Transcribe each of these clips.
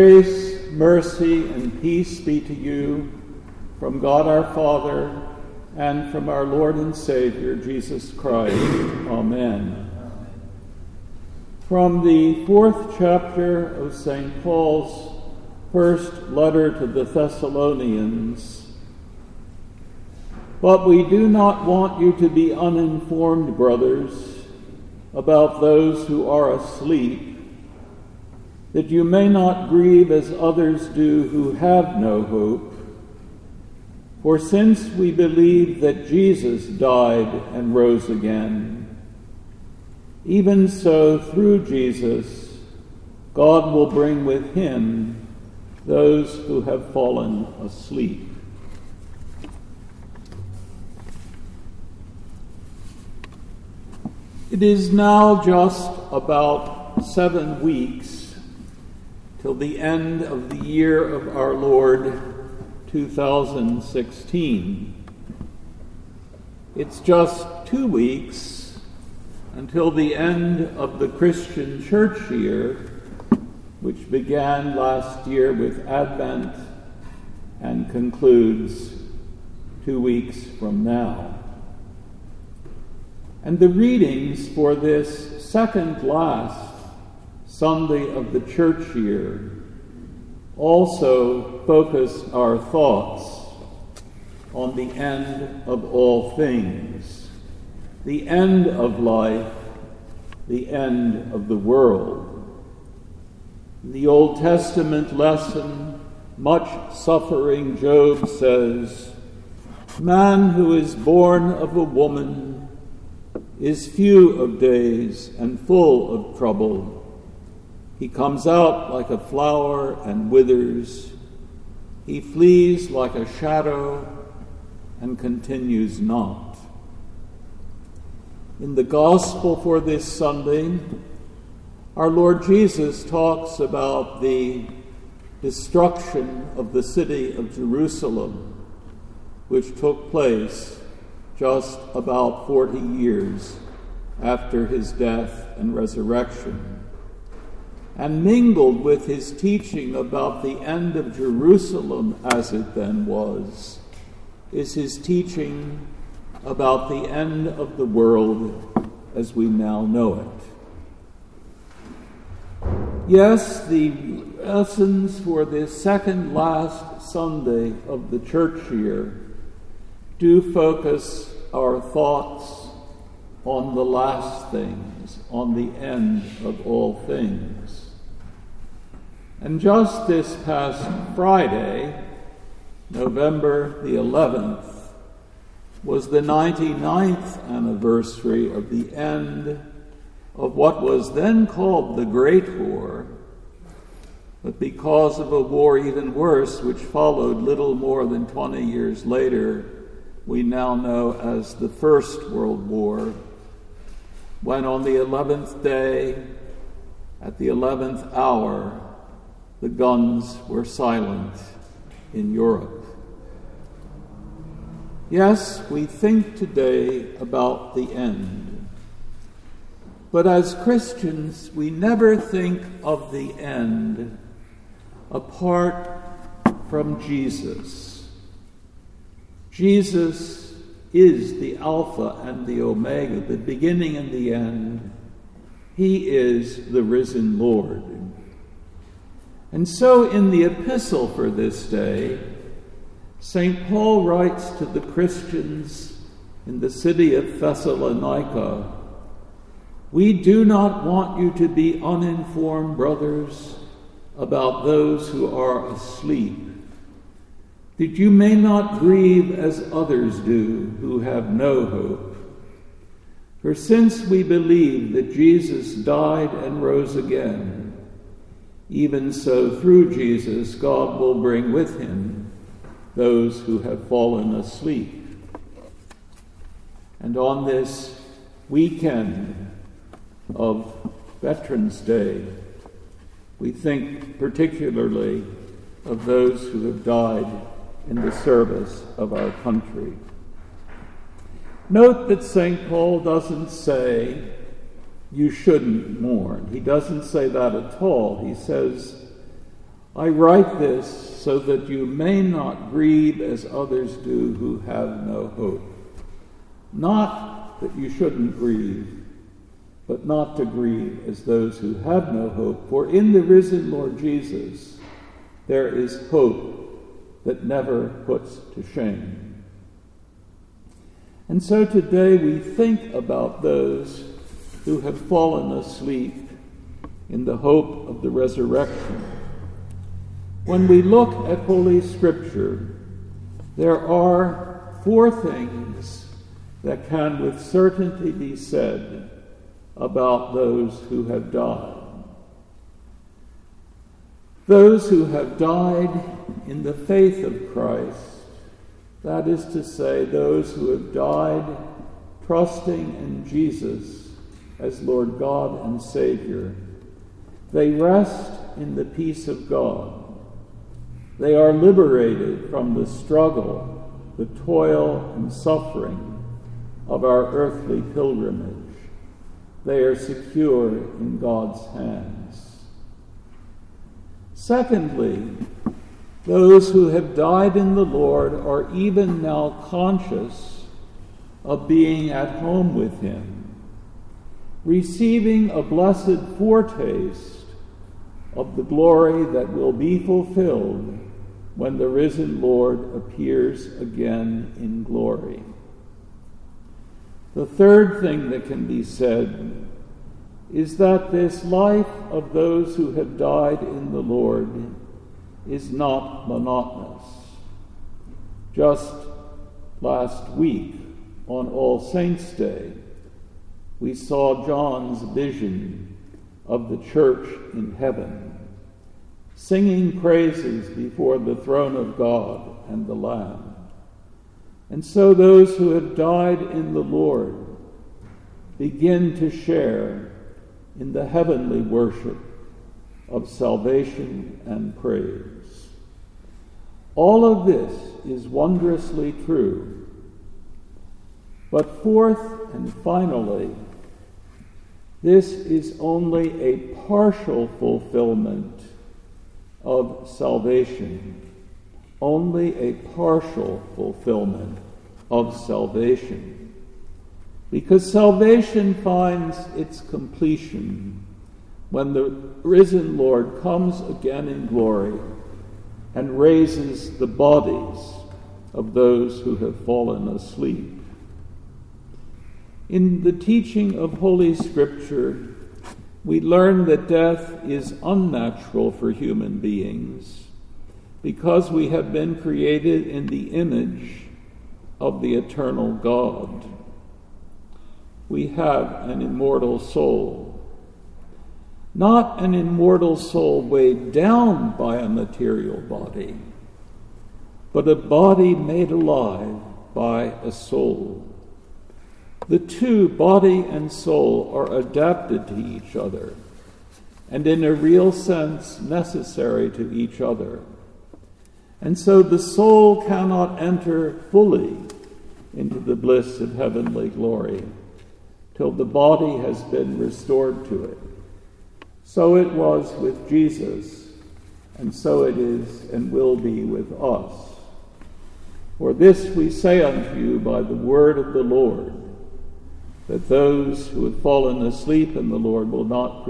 Grace, mercy, and peace be to you from God our Father and from our Lord and Savior, Jesus Christ. Amen. From the 4th chapter of St. Paul's first letter to the Thessalonians. But we do not want you to be uninformed, brothers, about those who are asleep, that you may not grieve as others do who have no hope. For since we believe that Jesus died and rose again, even so through Jesus, God will bring with him those who have fallen asleep. It is now just about 7 weeks till the end of the year of our Lord, 2016. It's just 2 weeks until the end of the Christian church year, which began last year with Advent and concludes 2 weeks from now. And the readings for this second last Sunday of the church year also focus our thoughts on the end of all things, the end of life, the end of the world. In the Old Testament lesson, much suffering Job says, "Man who is born of a woman is few of days and full of trouble. He comes out like a flower and withers. He flees like a shadow and continues not." In the Gospel for this Sunday, our Lord Jesus talks about the destruction of the city of Jerusalem, which took place just about 40 years after his death and resurrection. And mingled with his teaching about the end of Jerusalem as it then was, is his teaching about the end of the world as we now know it. Yes, the lessons for this second last Sunday of the church year do focus our thoughts on the last things, on the end of all things. And just this past Friday, November the 11th, was the 99th anniversary of the end of what was then called the Great War, but because of a war even worse, which followed little more than 20 years later, we now know as the First World War, when on the 11th day, at the 11th hour, the guns were silent in Europe. Yes, we think today about the end. But as Christians, we never think of the end apart from Jesus. Jesus is the Alpha and the Omega, the beginning and the end. He is the risen Lord. And so in the epistle for this day, St. Paul writes to the Christians in the city of Thessalonica, "We do not want you to be uninformed, brothers, about those who are asleep, that you may not grieve as others do who have no hope. For since we believe that Jesus died and rose again, even so through Jesus God will bring with him those who have fallen asleep." And on this weekend of Veterans Day, we think particularly of those who have died in the service of our country. Note that St. Paul doesn't say you shouldn't mourn. He doesn't say that at all. He says, I write this so that you may not grieve as others do who have no hope. Not that you shouldn't grieve, but not to grieve as those who have no hope. For in the risen Lord Jesus, there is hope that never puts to shame. And so today we think about those who have fallen asleep in the hope of the resurrection. When we look at Holy Scripture, there are 4 things that can with certainty be said about those who have died. Those who have died in the faith of Christ, that is to say, those who have died trusting in Jesus as Lord God and Savior, they rest in the peace of God. They are liberated from the struggle, the toil and suffering of our earthly pilgrimage. They are secure in God's hands. Secondly, those who have died in the Lord are even now conscious of being at home with Him, receiving a blessed foretaste of the glory that will be fulfilled when the risen Lord appears again in glory. The third thing that can be said is that this life of those who have died in the Lord is not monotonous. Just last week, on All Saints' Day, we saw John's vision of the church in heaven, singing praises before the throne of God and the Lamb. And so those who have died in the Lord begin to share in the heavenly worship of salvation and praise. All of this is wondrously true. But fourth and finally, this is only a partial fulfillment of salvation. Only a partial fulfillment of salvation. Because salvation finds its completion when the risen Lord comes again in glory and raises the bodies of those who have fallen asleep. In the teaching of Holy Scripture, we learn that death is unnatural for human beings because we have been created in the image of the eternal God. We have an immortal soul, not an immortal soul weighed down by a material body, but a body made alive by a soul. The two, body and soul, are adapted to each other, and in a real sense necessary to each other. And so the soul cannot enter fully into the bliss of heavenly glory till the body has been restored to it. So it was with Jesus, and so it is and will be with us. For this we say unto you by the word of the Lord, that those who have fallen asleep in the Lord will not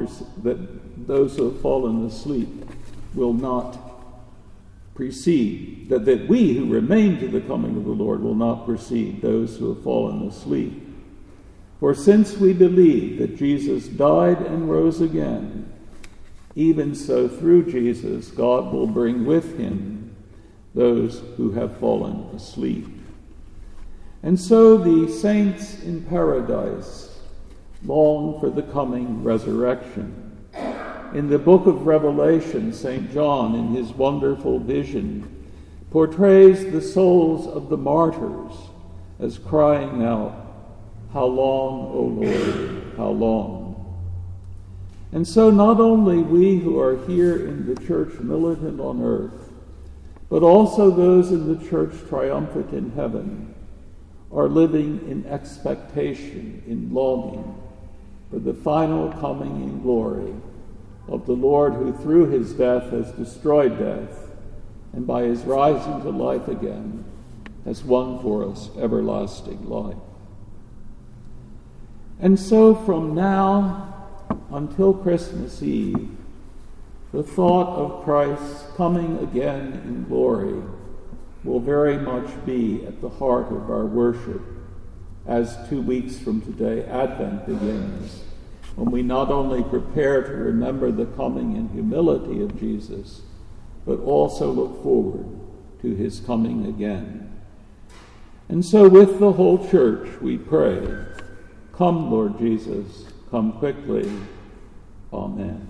precede, that we who remain to the coming of the Lord will not precede those who have fallen asleep. For since we believe that Jesus died and rose again, even so through Jesus God will bring with him those who have fallen asleep. And so the saints in paradise long for the coming resurrection. In the book of Revelation, St. John, in his wonderful vision, portrays the souls of the martyrs as crying out, "How long, O Lord, how long?" And so not only we who are here in the church militant on earth, but also those in the church triumphant in heaven, are living in expectation, in longing for the final coming in glory of the Lord who through his death has destroyed death, and by his rising to life again has won for us everlasting life. And so from now until Christmas Eve, the thought of Christ coming again in glory will very much be at the heart of our worship as 2 weeks from today Advent begins, when we not only prepare to remember the coming in humility of Jesus, but also look forward to his coming again. And so with the whole church we pray, come, Lord Jesus, come quickly. Amen.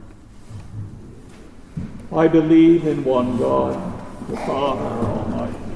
I believe in one God, the Father Almighty,